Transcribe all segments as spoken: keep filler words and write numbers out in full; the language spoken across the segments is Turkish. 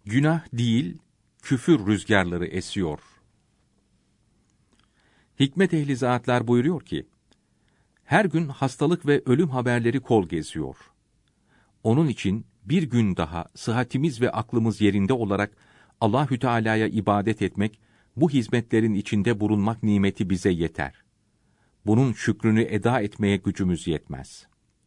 Günah değil, küfür rüzgarları esiyor. Hikmet ehli zatlar buyuruyor ki, her gün hastalık ve ölüm haberleri kol geziyor. Onun için bir gün daha sıhhatimiz ve aklımız yerinde olarak Allahü Teala'ya ibadet etmek, bu hizmetlerin içinde bulunmak nimeti bize yeter. Bunun şükrünü eda etmeye gücümüz yetmez.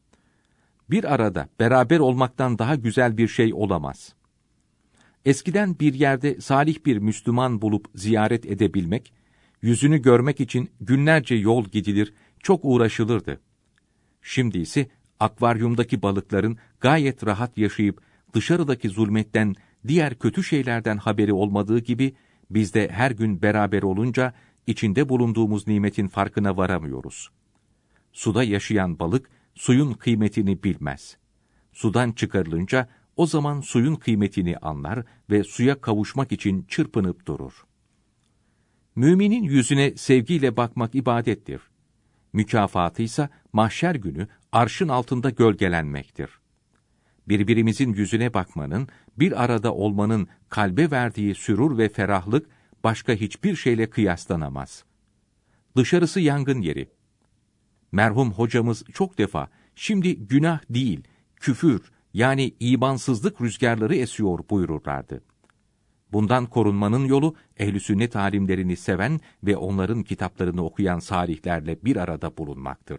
Bir arada beraber olmaktan daha güzel bir şey olamaz. Eskiden bir yerde salih bir Müslüman bulup ziyaret edebilmek, yüzünü görmek için günlerce yol gidilir, çok uğraşılırdı. Şimdi ise akvaryumdaki balıkların gayet rahat yaşayıp dışarıdaki zulmetten, diğer kötü şeylerden haberi olmadığı gibi, biz de her gün beraber olunca içinde bulunduğumuz nimetin farkına varamıyoruz. Suda yaşayan balık suyun kıymetini bilmez. Sudan çıkarılınca o zaman suyun kıymetini anlar ve suya kavuşmak için çırpınıp durur. Müminin yüzüne sevgiyle bakmak ibadettir. Mükafatı ise mahşer günü arşın altında gölgelenmektir. Birbirimizin yüzüne bakmanın, bir arada olmanın kalbe verdiği sürur ve ferahlık başka hiçbir şeyle kıyaslanamaz. Dışarısı yangın yeri. Merhum hocamız çok defa, şimdi günah değil, küfür yani imansızlık rüzgarları esiyor buyururlardı. Bundan korunmanın yolu, ehl-i sünnet alimlerini seven ve onların kitaplarını okuyan salihlerle bir arada bulunmaktır.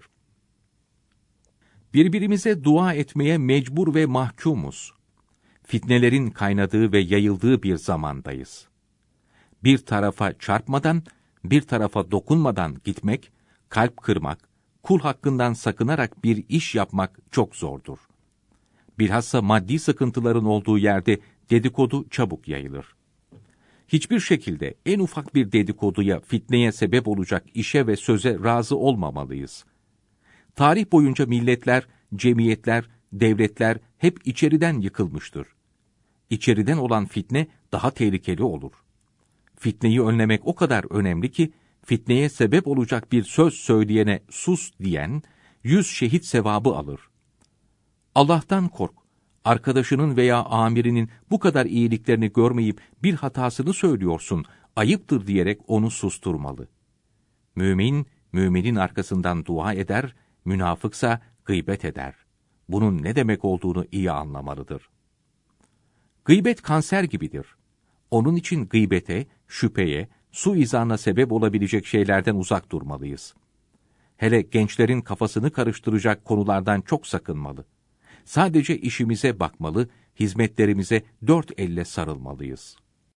Birbirimize dua etmeye mecbur ve mahkumuz. Fitnelerin kaynadığı ve yayıldığı bir zamandayız. Bir tarafa çarpmadan, bir tarafa dokunmadan gitmek, kalp kırmak, kul hakkından sakınarak bir iş yapmak çok zordur. Bilhassa maddi sıkıntıların olduğu yerde dedikodu çabuk yayılır. Hiçbir şekilde en ufak bir dedikoduya, fitneye sebep olacak işe ve söze razı olmamalıyız. Tarih boyunca milletler, cemiyetler, devletler hep içeriden yıkılmıştır. İçeriden olan fitne daha tehlikeli olur. Fitneyi önlemek o kadar önemli ki, fitneye sebep olacak bir söz söyleyene sus diyen, yüz şehit sevabı alır. Allah'tan kork. Arkadaşının veya amirinin bu kadar iyiliklerini görmeyip bir hatasını söylüyorsun, ayıptır diyerek onu susturmalı. Mümin, müminin arkasından dua eder, münafıksa gıybet eder. Bunun ne demek olduğunu iyi anlamalıdır. Gıybet kanser gibidir. Onun için gıybete, şüpheye, suizana sebep olabilecek şeylerden uzak durmalıyız. Hele gençlerin kafasını karıştıracak konulardan çok sakınmalı. Sadece işimize bakmalı, hizmetlerimize dört elle sarılmalıyız.